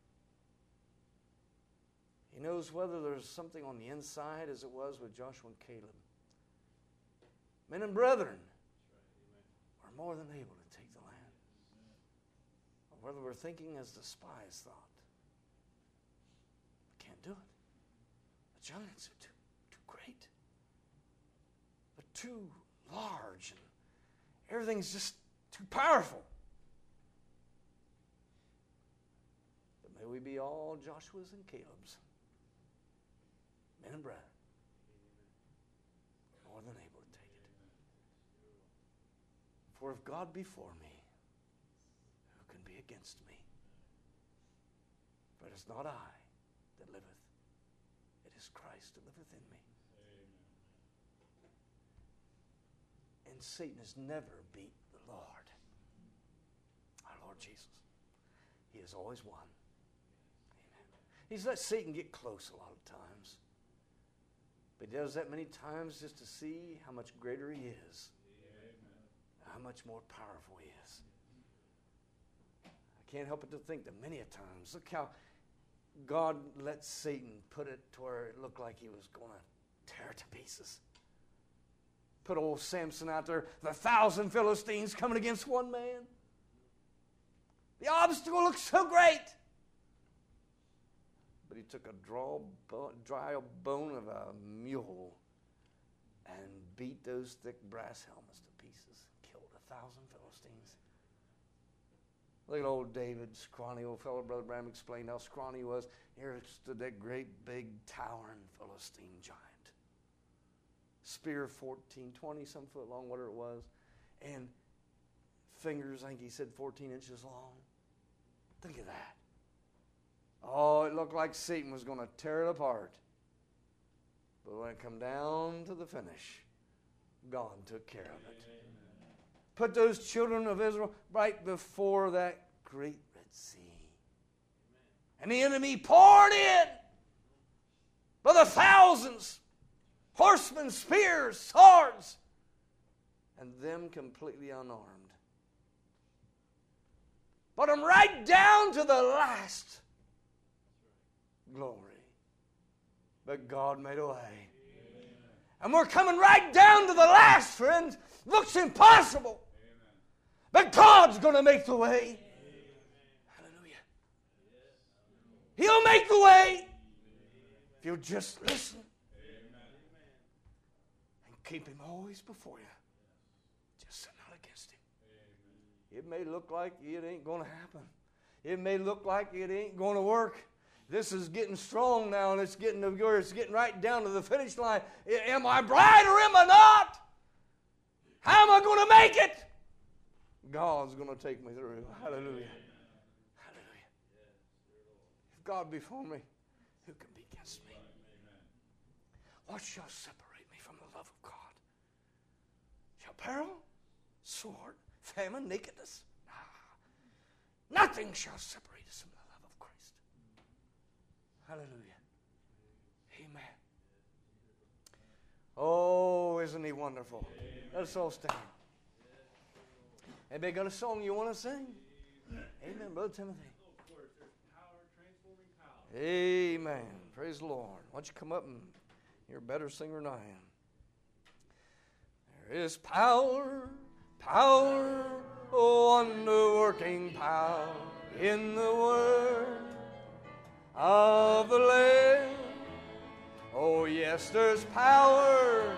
He knows whether there's something on the inside as it was with Joshua and Caleb. Men and brethren are more than able to take the land. Or whether we're thinking as the spies thought. We can't do it. The giants are too great. They're too large and everything's just too powerful. But may we be all Joshua's and Caleb's. Men and brethren. More than able to take it. For if God be for me, who can be against me? For it is not I that liveth, it is Christ that liveth in me. And Satan has never beat the Lord, our Lord Jesus. He has always won. Amen. He's let Satan get close a lot of times. But he does that many times just to see how much greater he is. How much more powerful he is. I can't help but to think that many a times, look how God let Satan put it to where it looked like he was going to tear it to pieces. Put old Samson out there, the 1,000 Philistines coming against one man. The obstacle looked so great. But he took a dry bone of a mule and beat those thick brass helmets to pieces. Killed 1,000 Philistines. Look at old David, scrawny old fellow. Brother Branham explained how scrawny he was. Here stood that great big towering Philistine giant. Spear 14, 20 some foot long, whatever it was. And fingers, I think he said 14 inches long. Think of that. Oh, it looked like Satan was going to tear it apart. But when it come down to the finish, God took care of it. Put those children of Israel right before that great Red Sea. And the enemy poured in by the thousands. Horsemen, spears, swords. And them completely unarmed. Put them right down to the last. Glory. But God made a way. Amen. And we're coming right down to the last, friends. Looks impossible. Amen. But God's going to make the way. Amen. Hallelujah. He'll make the way. If you'll just listen. Amen. And keep Him always before you. Just sit not against Him. Amen. It may look like it ain't going to happen. It may look like it ain't going to work. This is getting strong now, and it's getting right down to the finish line. Am I bright or am I not? How am I going to make it? God's going to take me through. Hallelujah. Hallelujah. If God be for me, who can be against me? What shall separate me from the love of God? Shall peril, sword, famine, nakedness? Nah. Nothing shall separate us from the love of Christ. Hallelujah. Amen. Oh, isn't He wonderful? Let us all stand. Anybody got a song you want to sing? Amen, Brother Timothy. Amen. Praise the Lord. Why don't you come up and you're a better singer than I am. There is power, wonder-working power in the Word of the Lamb. Oh yes, there's power,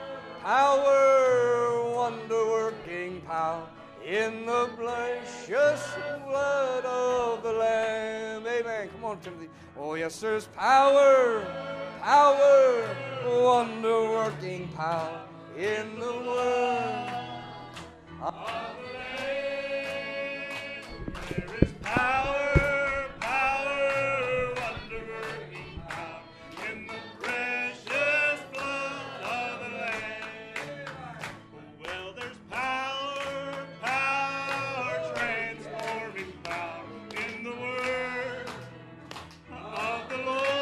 wonder-working power in the precious blood of the Lamb. Amen. Come on, Timothy. Oh yes, there's power, wonder-working power in the Word of the Lamb. There is power. Lord.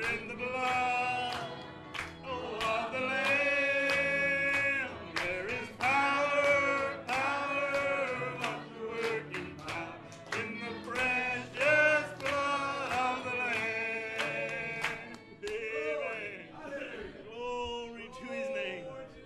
in the blood of the Lamb. There is power, wonder-working power in the precious blood of the Lamb. Amen. Glory to His name.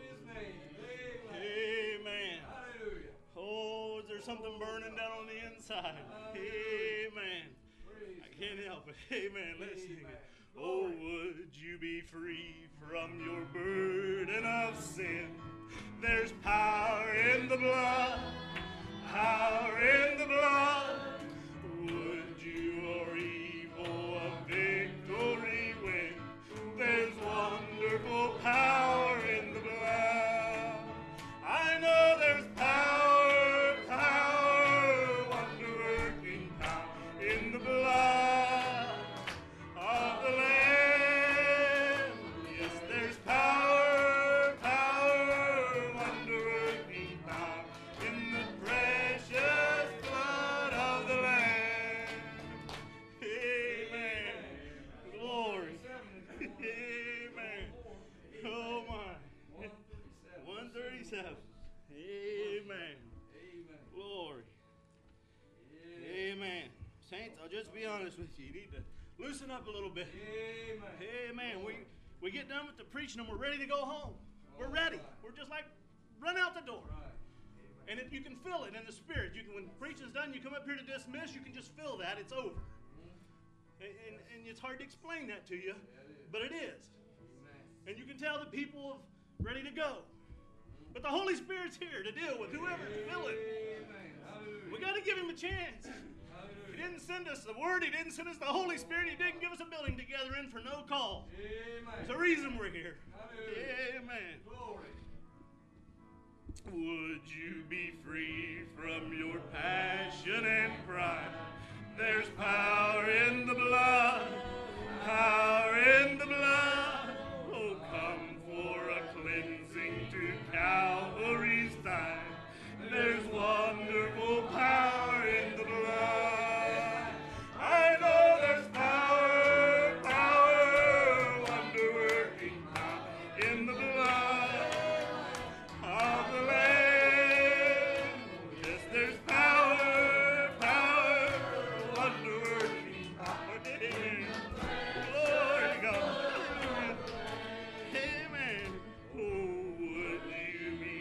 Amen. Oh, is there something burning down on the inside? Amen. I can't help it. Amen. Let's sing it. Oh, would you be free from your burden of sin? There's power in the blood. Power in the blood. Would you or evil a victory win? There's wonderful power in the blood. I know there's power, wonder-working power in the blood of the Lamb. Yes, there's power, wonder-working power in the precious blood of the Lamb. Amen. Glory. Amen. Oh my. 137. Amen. Glory. Amen. Saints, I'll just be honest with you. You need to loosen up a little bit. Amen. We get done with the preaching and we're ready to go home. We're ready. We're just like run out the door. And if you can feel it in the spirit. You can, when preaching's done, you come up here to dismiss, you can just feel that. It's over. And it's hard to explain that to you, but it is. And you can tell the people are ready to go. But the Holy Spirit's here to deal with whoever's feeling. We got to give Him a chance. He didn't send us the Word. He didn't send us the Holy Spirit. He didn't give us a building to gather in for no call. There's a reason we're here. Amen. Would you be free from your passion and pride? There's power in the blood. Power in the blood. Oh, come for a cleansing to Calvary's side. There's wonderful power in the blood. I know there's power, wonder-working power in the blood of the Lamb. Yes, there's power, wonder-working power. Glory to God. Amen. Oh, would you be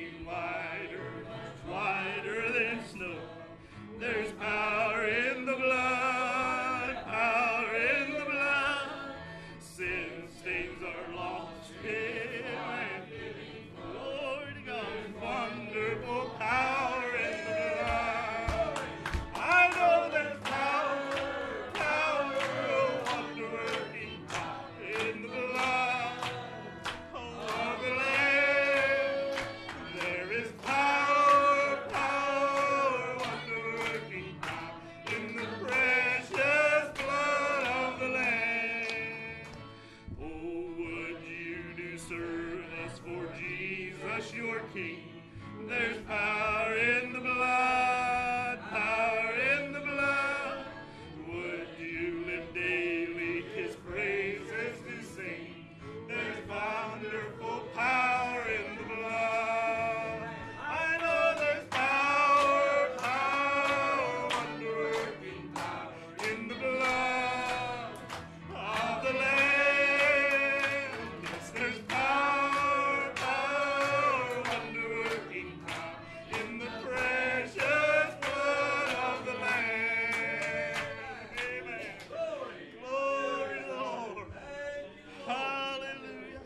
whiter than snow? There's power in the blood, power in the blood. Sin stains are lost. Amen. Glory to God. Wonderful power in the blood. I know there's power, wonder-working power in the blood of the Lamb. There is power, wonder-working power in the precious blood of the Lamb. Oh, would you do service for Jesus your King? There's power in the blood, power in the blood. Would you live daily His praises to sing? There's wonderful power in the blood. I know there's power, wonder-working power in the blood of the Lamb. Yes, there's power, wonder-working power in the precious blood of the Lamb. Amen. Glory to the Lord. Hallelujah.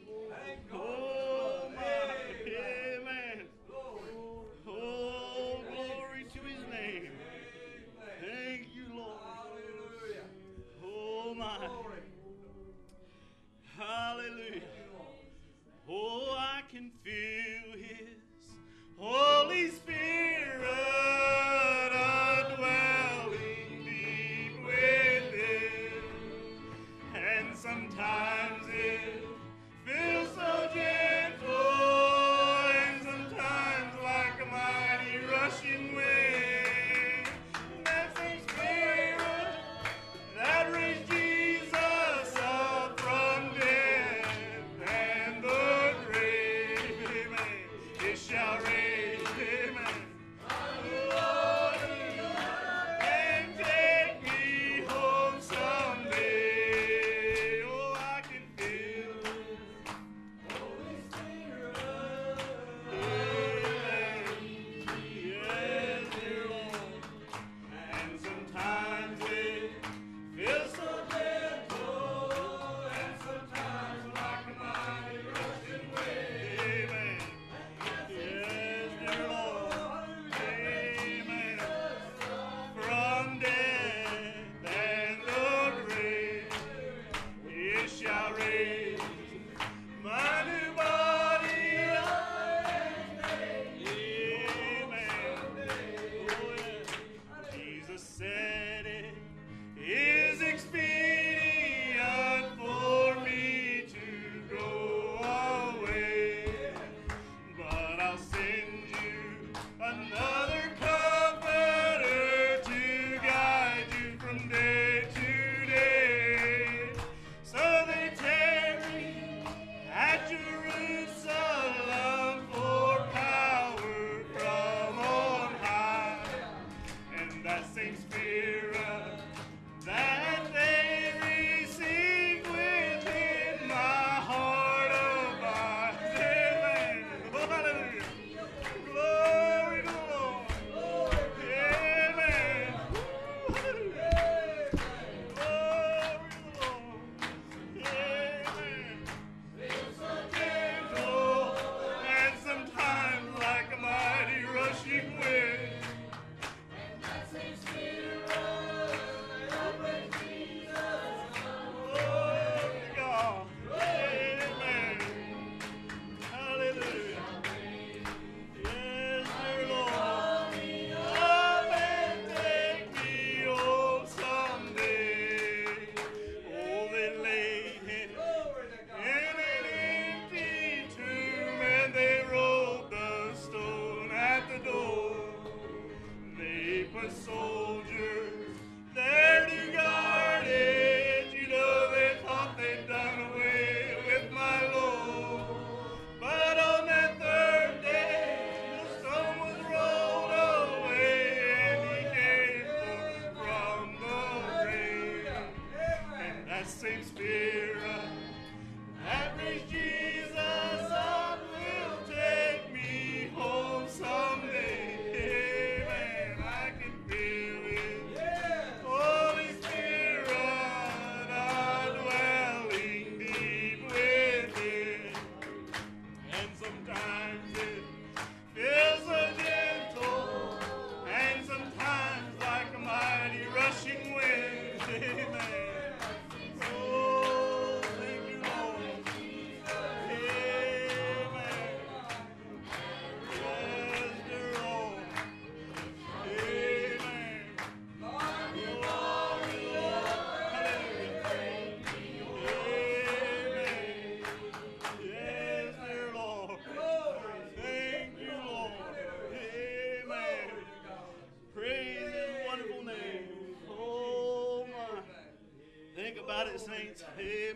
Oh, my. Amen. Oh, glory to His name. Thank you, Lord. Oh, my. Hallelujah. Oh, I can feel His Holy Spirit dwelling deep within. And sometimes it feels so gentle, and sometimes like a mighty rushing wind. That same Spirit that raised Jesus up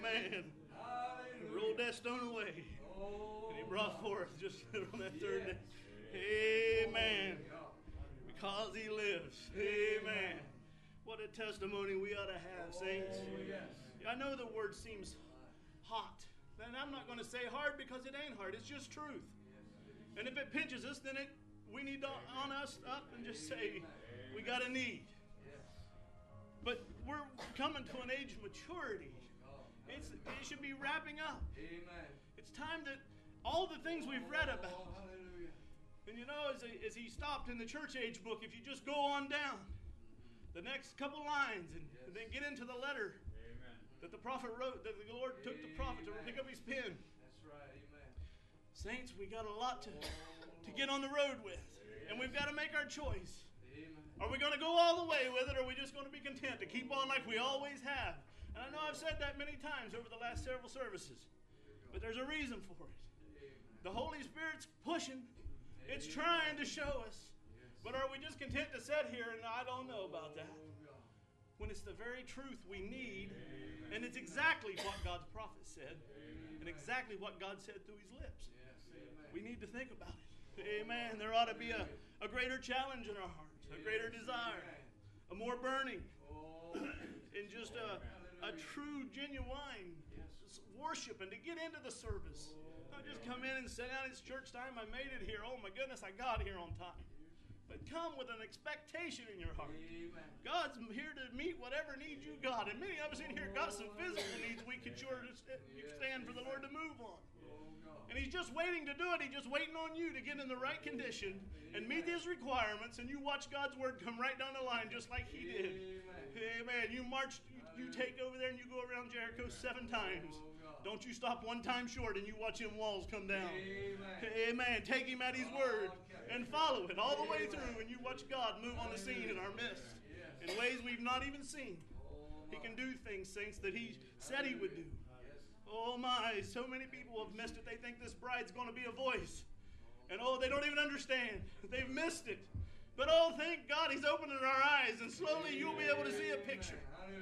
Amen. Rolled that stone away. And he brought forth just on that third day. Amen. Because he lives. Amen. What a testimony we ought to have, saints. I know the word seems hot. And I'm not going to say hard because it ain't hard. It's just truth. And if it pinches us, then we need to on us up and just say, we got a need. But we're coming to an age of maturity. It should be wrapping up. It's time that all the things we've read about. And you know, as he stopped in the church age book, if you just go on down the next couple lines and then get into the letter that the prophet wrote, that the Lord took the prophet to pick up his pen. That's right. Amen. Saints, we got a lot to get on the road with. And we've got to make our choice. Are we going to go all the way with it, or are we just going to be content to keep on like we always have? And I know I've said that many times over the last several services. But there's a reason for it. The Holy Spirit's pushing. It's trying to show us. But are we just content to sit here and I don't know about that? When it's the very truth we need, and it's exactly what God's prophet said, and exactly what God said through his lips. We need to think about it. Amen. There ought to be a greater challenge in our hearts, a greater desire, a more burning, and just a true, genuine worship, and to get into the service. Not just come in and sit down. It's church time. I made it here. Oh my goodness, I got here on time. But come with an expectation in your heart. God's here to meet whatever needs you got. And many of us in here got some physical needs we could sure stand for the Lord to move on. And he's just waiting to do it. He's just waiting on you to get in the right condition and meet his requirements. And you watch God's word come right down the line just like he did. Amen. You march, you take over there and you go around Jericho 7 times. Don't you stop one time short and you watch them walls come down. Amen. Take him at his word and follow it all the way through, and you watch God move on the scene in our midst in ways we've not even seen. He can do things, saints, that he said he would do. Oh my, so many people have missed it. They think this bride's going to be a voice. And oh, they don't even understand. They've missed it. But oh, thank God he's opening our eyes, and slowly you'll be able to see a picture.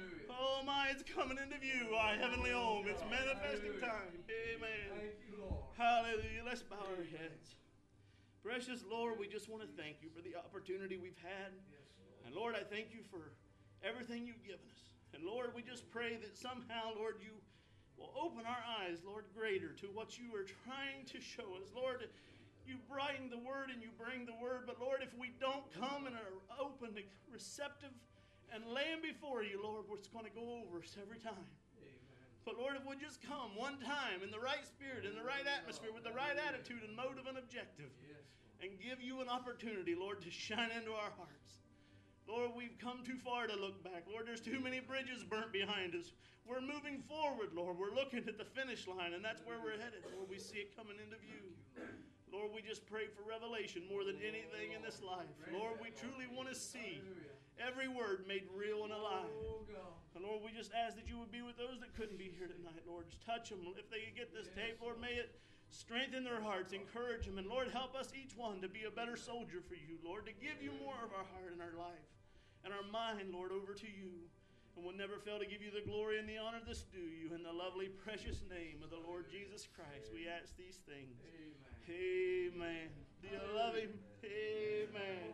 Oh my, it's coming into view, our heavenly home. It's manifesting time. Amen. Hallelujah. Let's bow our heads. Precious Lord, we just want to thank you for the opportunity we've had. And Lord, I thank you for everything you've given us. And Lord, we just pray that somehow, Lord, you will open our eyes, Lord, greater to what you are trying to show us. Lord, you bring the word and you bring the word, but Lord, if we don't come and are open and receptive and laying before you, Lord, it's going to go over us every time. But Lord, if we just come one time in the right spirit, in the right atmosphere, with the right attitude and motive and objective, and give you an opportunity, Lord, to shine into our hearts. Lord, we've come too far to look back. Lord, there's too many bridges burnt behind us. We're moving forward, Lord. We're looking at the finish line, and that's where we're headed. Lord, we see it coming into view. Lord, we just pray for revelation more than anything in this life. Lord, we truly want to see every word made real and alive. And Lord, we just ask that you would be with those that couldn't be here tonight, Lord. Just touch them. If they get this tape, Lord, may it strengthen their hearts, encourage them. And Lord, help us each one to be a better soldier for you, Lord, to give you more of our heart and our life and our mind, Lord, over to you. And we'll never fail to give you the glory and the honor that's due you. In the lovely, precious name of the Lord Jesus Christ, we ask these things. Amen. Do you love him? Amen.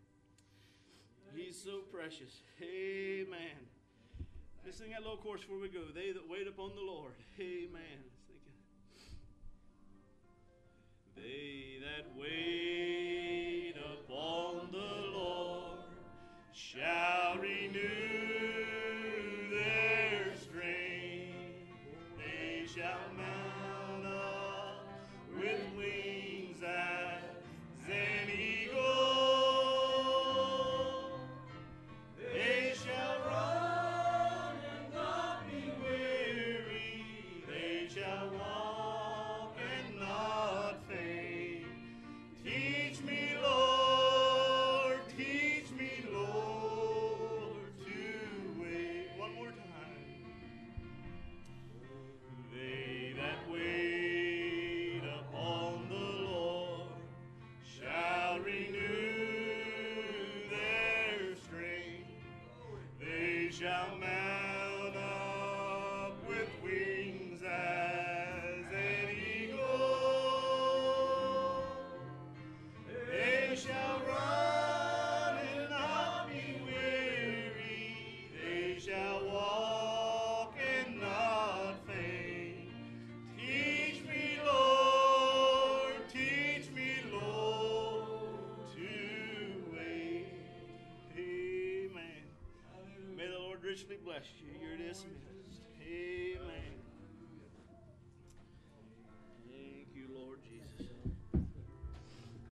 He's so precious. Amen. Let's sing that little chorus before we go. They that wait upon the Lord. Amen. They that wait upon the Lord shall renew their strength. They shall mount up with wings as an eagle. They shall run and not be weary. They shall walk and not faint. Teach me, Lord, to wait. One more time. They that wait upon the Lord shall renew their strength. They shall mount up with wings richly bless you. You're dismissed.